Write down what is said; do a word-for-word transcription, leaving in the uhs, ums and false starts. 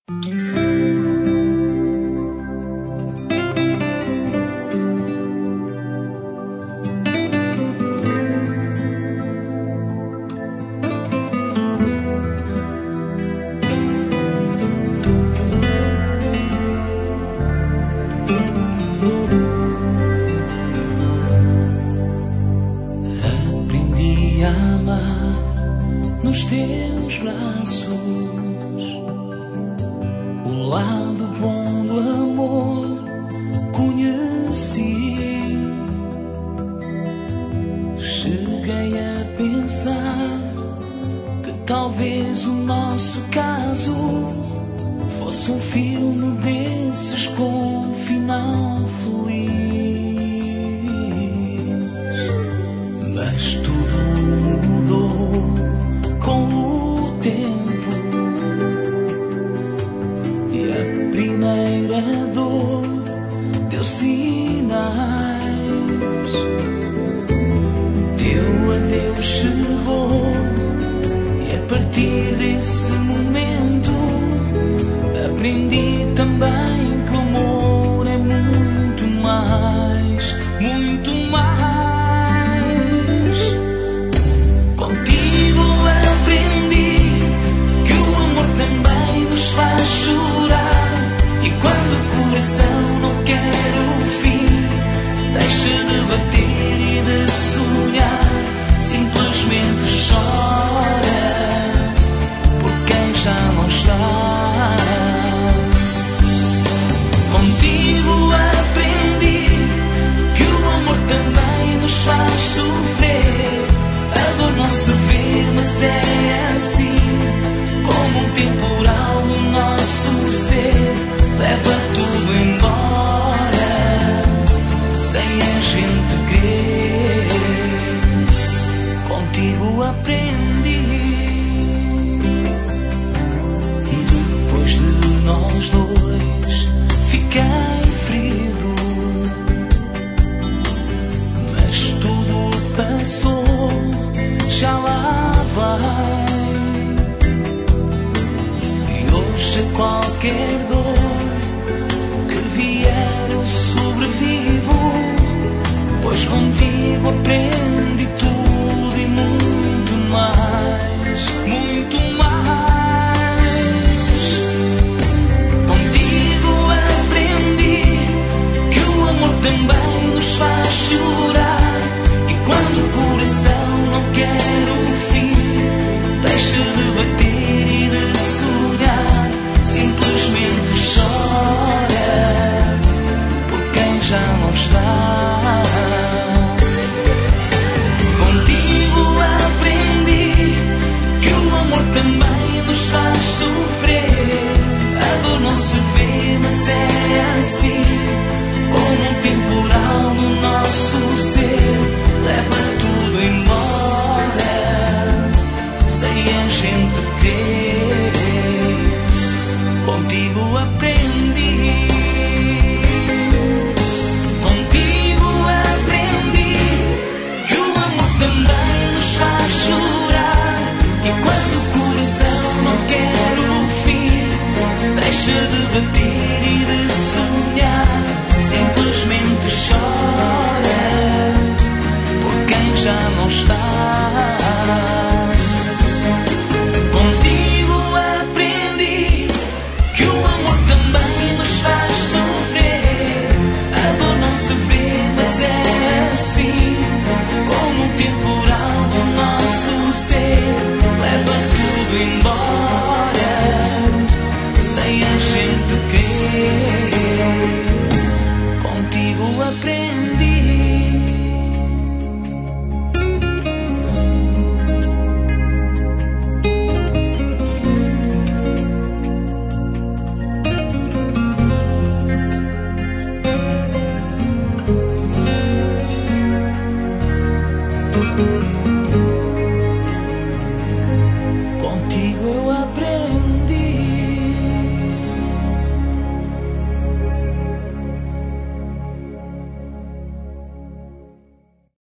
Aprendi a amar nos teus braços, o lado bom do amor conheci. Cheguei a pensar que talvez o nosso caso fosse um filme desses com um final feliz. Mas tudo mudou com o tempo, e a primeira dor deu sinais. Teu adeus chegou, e a partir desse momento aprendi também que o amor é muito mais, muito mais. Contigo aprendi que o amor também nos faz chorar, e quando o coração não quer o fim, deixa de bater e de sonhar, simplesmente chora por quem já não está. Contigo aprendi que o amor também nos faz sofrer. A dor não se vê, mas é assim, como um temporal no nosso ser, leva tudo embora, sem a gente querer. Contigo aprendi, e depois de nós dois fiquei ferido, mas tudo passou, já lá vai. E hoje a qualquer dor que vier eu sobrevivo, pois contigo aprendi tudo e muito mais, muito mais. Contigo aprendi que o amor também nos faz chorar, e quando o coração não quer o fim, deixa de bater e de sonhar, simplesmente chora por quem já não está. Contigo aprendi que o amor também nos faz sofrer. A dor não se vê, mas é assim, como um temporal no nosso ser, leva tudo embora, sem a gente querer. Contigo aprendi, contigo aprendi que o amor também nos faz chorar, e quando o coração não quer o fim, deixa de bater e de sonhar, simplesmente chora por quem já não está. Contigo aprendi que o amor também nos faz sofrer. A dor não se vê, mas é assim, como um temporal no nosso ser, leva tudo embora, sem a gente querer. Contigo aprendi. Thank you.